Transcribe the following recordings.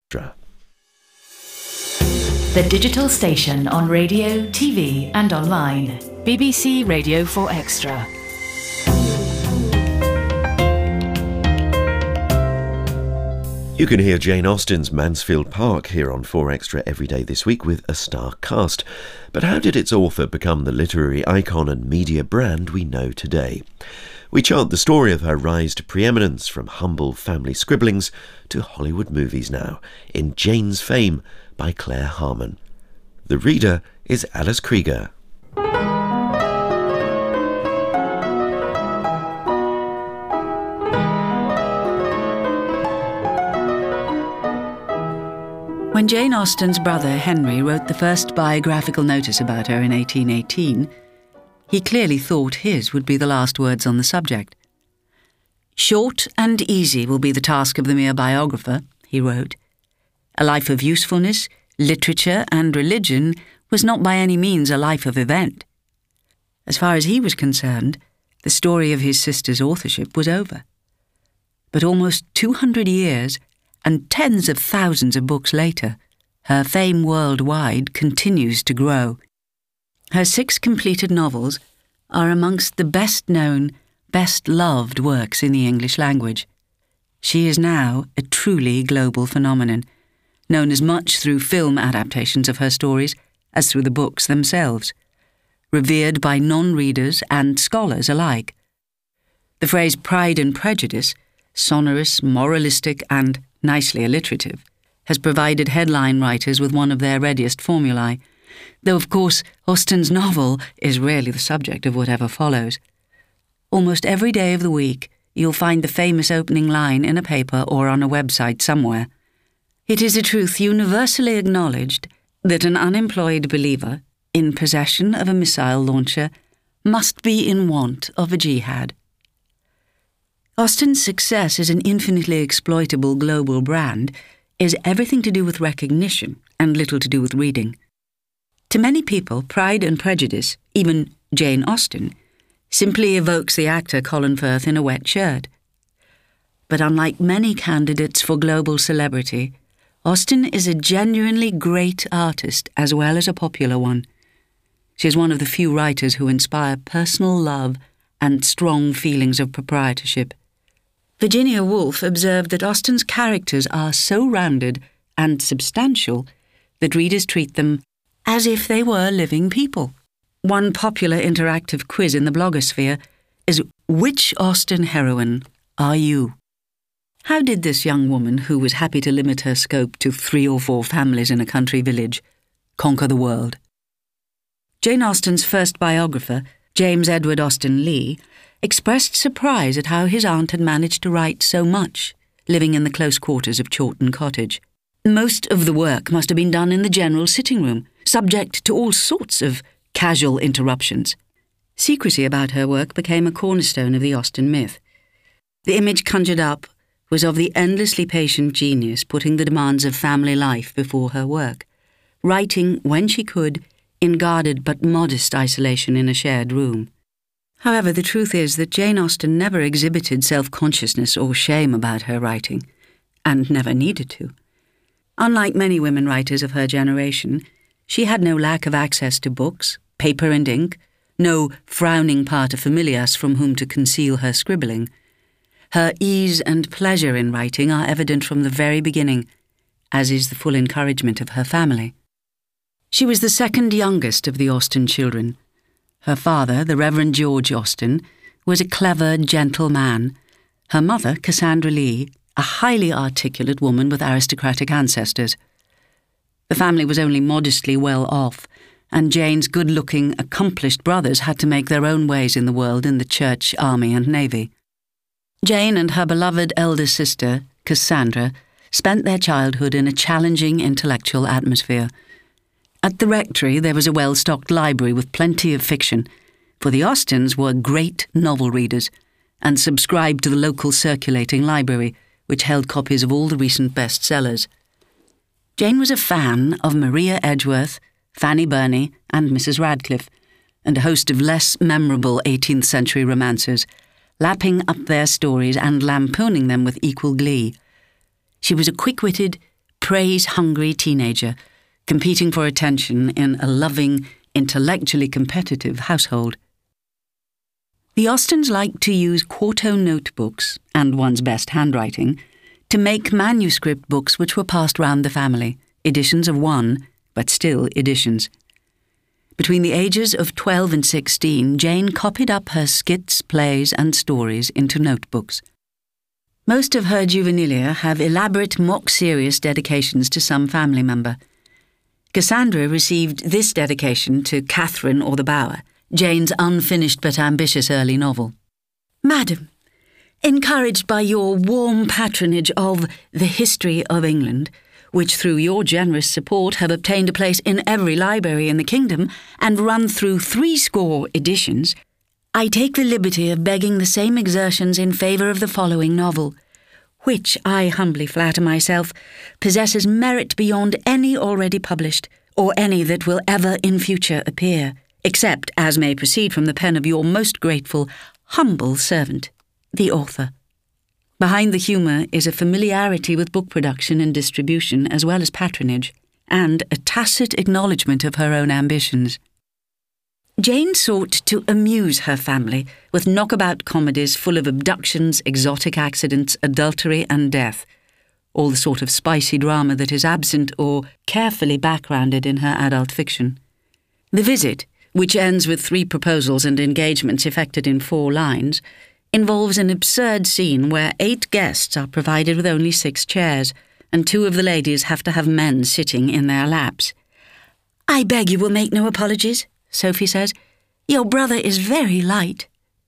The digital station on radio, TV and online. BBC Radio 4 Extra. You can hear Jane Austen's Mansfield Park here on 4 Extra every day this week with a star cast. But how did its author become the literary icon and media brand we know today? We chart the story of her rise to preeminence from humble family scribblings to Hollywood movies now, in Jane's Fame by Claire Harmon. The reader is Alice Krieger. When Jane Austen's brother Henry wrote the first biographical notice about her in 1818, he clearly thought his would be the last words on the subject. "Short and easy will be the task of the mere biographer," he wrote. "A life of usefulness, literature and religion was not by any means a life of event." As far as he was concerned, the story of his sister's authorship was over. But almost 200 years and tens of thousands of books later, her fame worldwide continues to grow. Her 6 completed novels are amongst the best-known, best-loved works in the English language. She is now a truly global phenomenon, known as much through film adaptations of her stories as through the books themselves, revered by non-readers and scholars alike. The phrase Pride and Prejudice, sonorous, moralistic and nicely alliterative, has provided headline writers with one of their readiest formulae, though of course Austen's novel is rarely the subject of whatever follows. Almost every day of the week you'll find the famous opening line in a paper or on a website somewhere. It is a truth universally acknowledged that an unemployed believer in possession of a missile launcher must be in want of a jihad. Austen's success as an infinitely exploitable global brand is everything to do with recognition and little to do with reading. To many people, Pride and Prejudice, even Jane Austen, simply evokes the actor Colin Firth in a wet shirt. But unlike many candidates for global celebrity, Austen is a genuinely great artist as well as a popular one. She is one of the few writers who inspire personal love and strong feelings of proprietorship. Virginia Woolf observed that Austen's characters are so rounded and substantial that readers treat them as if they were living people. One popular interactive quiz in the blogosphere is, "Which Austen heroine are you?" How did this young woman, who was happy to limit her scope to 3 or 4 families in a country village, conquer the world? Jane Austen's first biographer, James Edward Austen Leigh, expressed surprise at how his aunt had managed to write so much, living in the close quarters of Chawton Cottage. Most of the work must have been done in the general sitting room, subject to all sorts of casual interruptions. Secrecy about her work became a cornerstone of the Austen myth. The image conjured up was of the endlessly patient genius putting the demands of family life before her work, writing, when she could, in guarded but modest isolation in a shared room. However, the truth is that Jane Austen never exhibited self-consciousness or shame about her writing, and never needed to. Unlike many women writers of her generation, she had no lack of access to books, paper and ink, no frowning paterfamilias from whom to conceal her scribbling. Her ease and pleasure in writing are evident from the very beginning, as is the full encouragement of her family. She was the second youngest of the Austen children. Her father, the Reverend George Austen, was a clever, gentle man. Her mother, Cassandra Leigh, a highly articulate woman with aristocratic ancestors. The family was only modestly well off, and Jane's good-looking, accomplished brothers had to make their own ways in the world in the church, army and navy. Jane and her beloved elder sister, Cassandra, spent their childhood in a challenging intellectual atmosphere. At the rectory there was a well-stocked library with plenty of fiction, for the Austens were great novel readers and subscribed to the local circulating library, which held copies of all the recent bestsellers. Jane was a fan of Maria Edgeworth, Fanny Burney and Mrs. Radcliffe, and a host of less memorable 18th century romancers, lapping up their stories and lampooning them with equal glee. She was a quick-witted, praise-hungry teenager, competing for attention in a loving, intellectually competitive household. The Austens liked to use quarto notebooks, and one's best handwriting, to make manuscript books which were passed round the family, editions of one, but still editions. Between the ages of 12 and 16, Jane copied up her skits, plays and stories into notebooks. Most of her juvenilia have elaborate mock-serious dedications to some family member. Cassandra received this dedication to Catherine or the Bower, Jane's unfinished but ambitious early novel. Madam, encouraged by your warm patronage of The History of England, which through your generous support have obtained a place in every library in the kingdom and run through 70 editions, I take the liberty of begging the same exertions in favour of the following novel, which, I humbly flatter myself, possesses merit beyond any already published, or any that will ever in future appear, except as may proceed from the pen of your most grateful, humble servant, the author. Behind the humour is a familiarity with book production and distribution as well as patronage, and a tacit acknowledgement of her own ambitions. Jane sought to amuse her family with knockabout comedies full of abductions, exotic accidents, adultery and death, all the sort of spicy drama that is absent or carefully backgrounded in her adult fiction. The Visit, which ends with 3 proposals and engagements effected in 4 lines, involves an absurd scene where 8 guests are provided with only 6 chairs, and 2 of the ladies have to have men sitting in their laps. "I beg you will make no apologies," Sophie says. "Your brother is very light."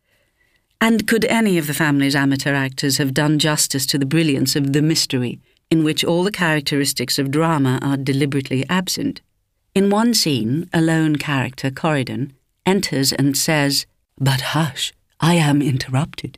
And could any of the family's amateur actors have done justice to the brilliance of The Mystery, in which all the characteristics of drama are deliberately absent? In one scene, a lone character, Corydon, enters and says, "But hush, I am interrupted."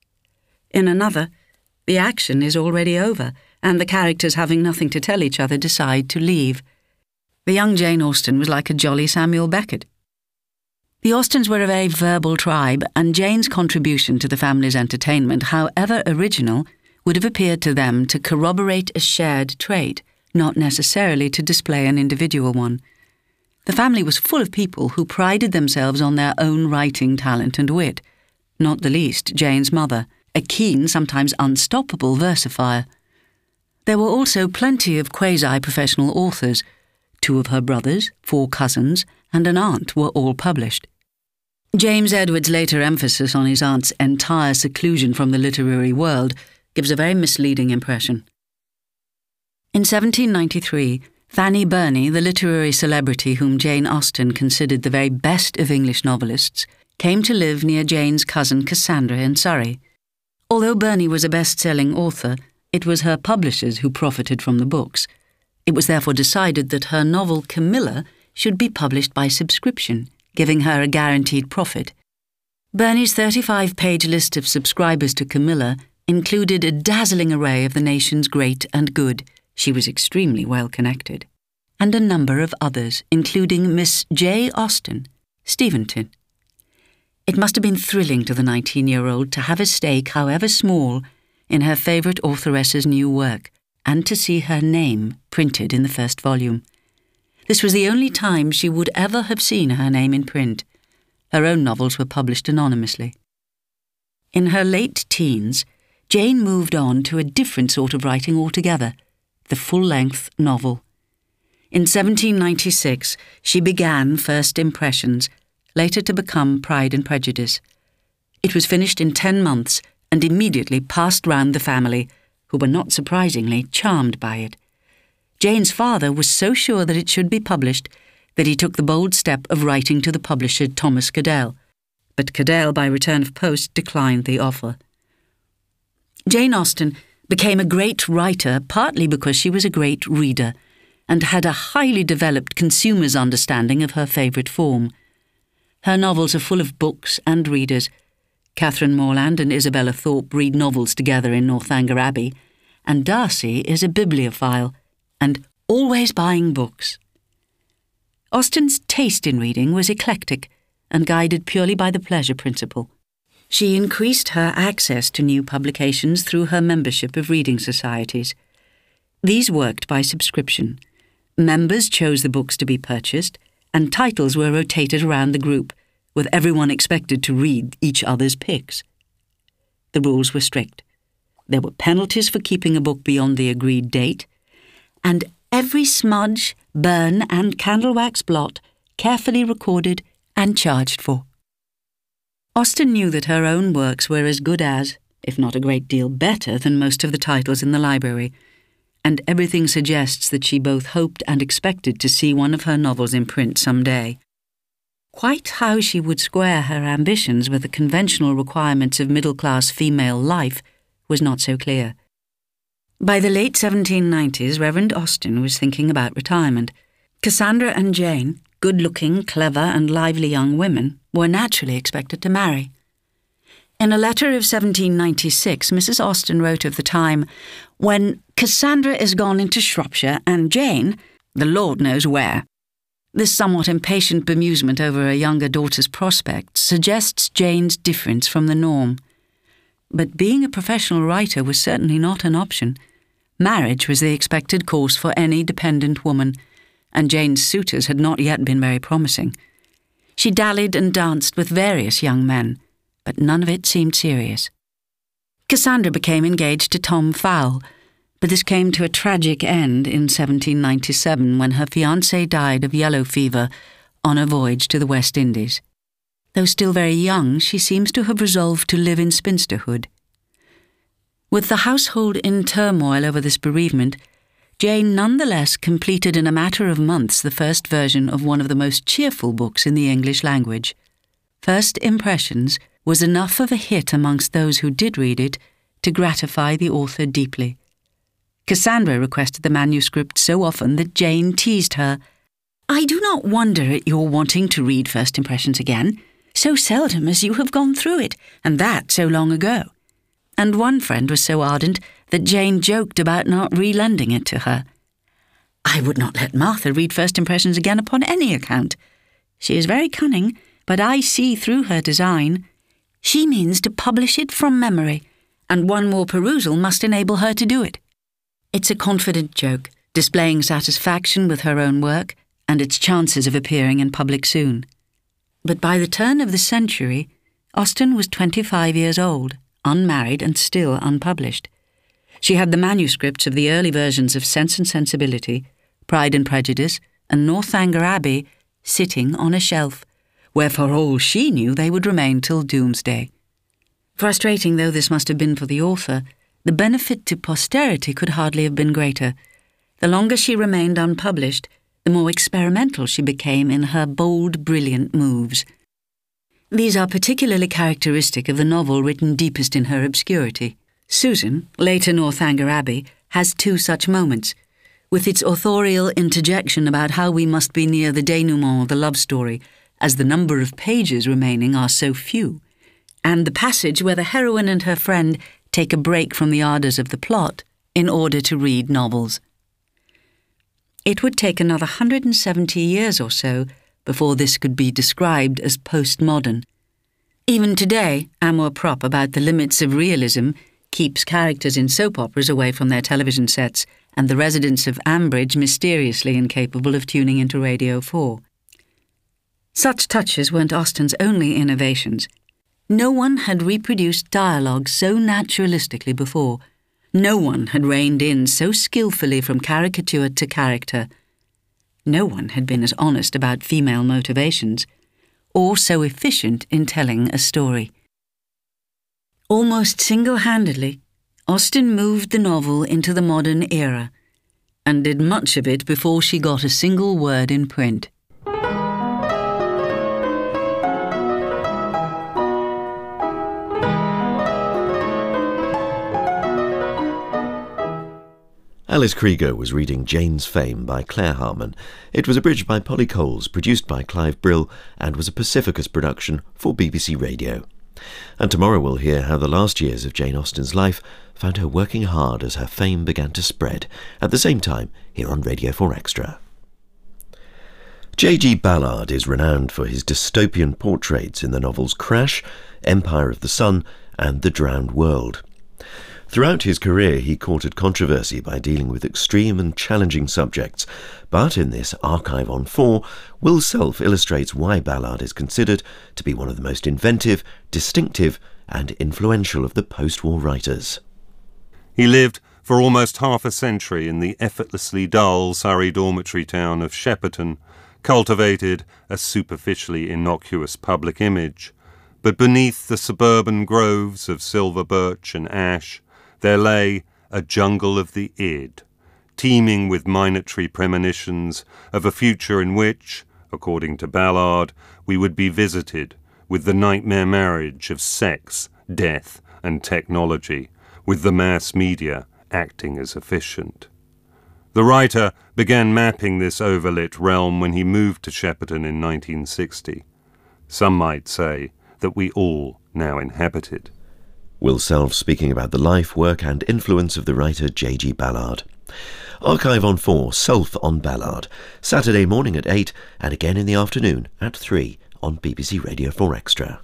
In another, the action is already over, and the characters, having nothing to tell each other, decide to leave. The young Jane Austen was like a jolly Samuel Beckett. The Austens were a very verbal tribe, and Jane's contribution to the family's entertainment, however original, would have appeared to them to corroborate a shared trait, not necessarily to display an individual one. The family was full of people who prided themselves on their own writing talent and wit, not the least Jane's mother, a keen, sometimes unstoppable versifier. There were also plenty of quasi-professional authors. 2 of her brothers, 4 cousins, and an aunt were all published. James Edward's later emphasis on his aunt's entire seclusion from the literary world gives a very misleading impression. In 1793, Fanny Burney, the literary celebrity whom Jane Austen considered the very best of English novelists, came to live near Jane's cousin Cassandra in Surrey. Although Burney was a best-selling author, it was her publishers who profited from the books. It was therefore decided that her novel Camilla should be published by subscription, giving her a guaranteed profit. Burney's 35-page list of subscribers to Camilla included a dazzling array of the nation's great and good. She was extremely well connected. And a number of others, including Miss J. Austen, Steventon. It must have been thrilling to the 19-year-old to have a stake, however small, in her favourite authoress's new work, and to see her name printed in the first volume. This was the only time she would ever have seen her name in print. Her own novels were published anonymously. In her late teens, Jane moved on to a different sort of writing altogether, the full-length novel. In 1796, she began First Impressions, later to become Pride and Prejudice. It was finished in 10 months and immediately passed round the family, who were not surprisingly charmed by it. Jane's father was so sure that it should be published that he took the bold step of writing to the publisher Thomas Cadell, but Cadell, by return of post, declined the offer. Jane Austen became a great writer partly because she was a great reader and had a highly developed consumer's understanding of her favourite form. Her novels are full of books and readers. Catherine Morland and Isabella Thorpe read novels together in Northanger Abbey, and Darcy is a bibliophile and always buying books. Austen's taste in reading was eclectic and guided purely by the pleasure principle. She increased her access to new publications through her membership of reading societies. These worked by subscription. Members chose the books to be purchased, and titles were rotated around the group, with everyone expected to read each other's picks. The rules were strict. There were penalties for keeping a book beyond the agreed date, and every smudge, burn, and candle wax blot carefully recorded and charged for. Austen knew that her own works were as good as, if not a great deal better than most of the titles in the library, and everything suggests that she both hoped and expected to see one of her novels in print some day. Quite how she would square her ambitions with the conventional requirements of middle-class female life was not so clear. By the late 1790s, Reverend Austen was thinking about retirement. Cassandra and Jane, good-looking, clever, and lively young women, were naturally expected to marry. In a letter of 1796, Mrs. Austen wrote of the time when Cassandra is gone into Shropshire and Jane, the Lord knows where. This somewhat impatient bemusement over a younger daughter's prospects suggests Jane's difference from the norm. But being a professional writer was certainly not an option. Marriage was the expected course for any dependent woman, and Jane's suitors had not yet been very promising. She dallied and danced with various young men, but none of it seemed serious. Cassandra became engaged to Tom Fowle, but this came to a tragic end in 1797 when her fiancé died of yellow fever on a voyage to the West Indies. Though still very young, she seems to have resolved to live in spinsterhood. With the household in turmoil over this bereavement, Jane nonetheless completed in a matter of months the first version of one of the most cheerful books in the English language. First Impressions was enough of a hit amongst those who did read it to gratify the author deeply. Cassandra requested the manuscript so often that Jane teased her. "I do not wonder at your wanting to read First Impressions again, so seldom as you have gone through it, and that so long ago." And one friend was so ardent that Jane joked about not re-lending it to her. "I would not let Martha read First Impressions again upon any account. She is very cunning, but I see through her design. She means to publish it from memory, and one more perusal must enable her to do it." It's a confident joke, displaying satisfaction with her own work and its chances of appearing in public soon. But by the turn of the century, Austen was 25 years old, unmarried and still unpublished. She had the manuscripts of the early versions of Sense and Sensibility, Pride and Prejudice, and Northanger Abbey sitting on a shelf, where for all she knew they would remain till doomsday. Frustrating though this must have been for the author, the benefit to posterity could hardly have been greater. The longer she remained unpublished, the more experimental she became in her bold, brilliant moves. These are particularly characteristic of the novel written deepest in her obscurity. Susan, later Northanger Abbey, has two such moments, with its authorial interjection about how we must be near the denouement of the love story, as the number of pages remaining are so few, and the passage where the heroine and her friend take a break from the ardours of the plot in order to read novels. It would take another 170 years or so before this could be described as postmodern. Even today, amour-propre about the limits of realism keeps characters in soap operas away from their television sets and the residents of Ambridge mysteriously incapable of tuning into Radio 4. Such touches weren't Austen's only innovations. No one had reproduced dialogue so naturalistically before. No one had reined in so skillfully from caricature to character. No one had been as honest about female motivations, or so efficient in telling a story. Almost single-handedly, Austen moved the novel into the modern era, and did much of it before she got a single word in print. Alice Krieger was reading Jane's Fame by Claire Harmon. It was abridged by Polly Coles, produced by Clive Brill, and was a Pacificus production for BBC Radio. And tomorrow we'll hear how the last years of Jane Austen's life found her working hard as her fame began to spread, at the same time here on Radio 4 Extra. J.G. Ballard is renowned for his dystopian portraits in the novels Crash, Empire of the Sun, and The Drowned World. Throughout his career, he courted controversy by dealing with extreme and challenging subjects. But in this Archive on 4, Will Self illustrates why Ballard is considered to be one of the most inventive, distinctive and influential of the post-war writers. He lived for almost half a century in the effortlessly dull Surrey dormitory town of Shepperton, cultivated a superficially innocuous public image. But beneath the suburban groves of silver birch and ash, there lay a jungle of the id, teeming with minatory premonitions of a future in which, according to Ballard, we would be visited with the nightmare marriage of sex, death, and technology, with the mass media acting as efficient. The writer began mapping this overlit realm when he moved to Shepperton in 1960. Some might say that we all now inhabit it. Will Self speaking about the life, work and influence of the writer J.G. Ballard. Archive on 4, Self on Ballard, Saturday morning at 8 and again in the afternoon at 3 on BBC Radio 4 Extra.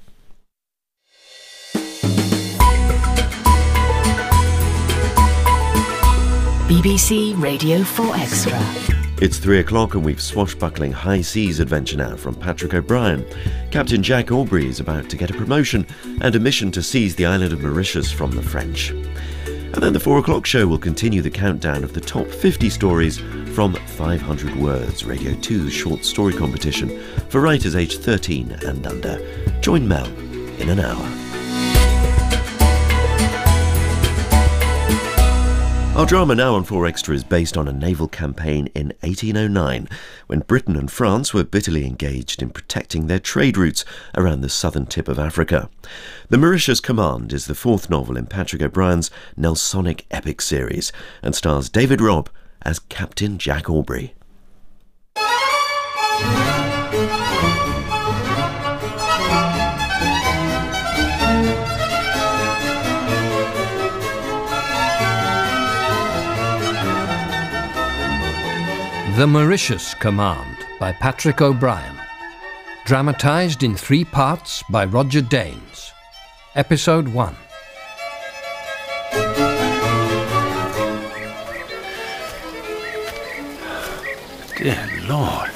BBC Radio 4 Extra. It's 3 o'clock and we've swashbuckling high seas adventure now from Patrick O'Brien. Captain Jack Aubrey is about to get a promotion and a mission to seize the island of Mauritius from the French. And then the 4 o'clock show will continue the countdown of the top 50 stories from 500 Words, Radio 2's short story competition for writers aged 13 and under. Join Mel in an hour. Our drama now on 4 Extra is based on a naval campaign in 1809, when Britain and France were bitterly engaged in protecting their trade routes around the southern tip of Africa. The Mauritius Command is the 4th novel in Patrick O'Brien's Nelsonic epic series and stars David Robb as Captain Jack Aubrey. The Mauritius Command by Patrick O'Brien. Dramatised in 3 parts by Roger Danes. Episode 1. Dear Lord,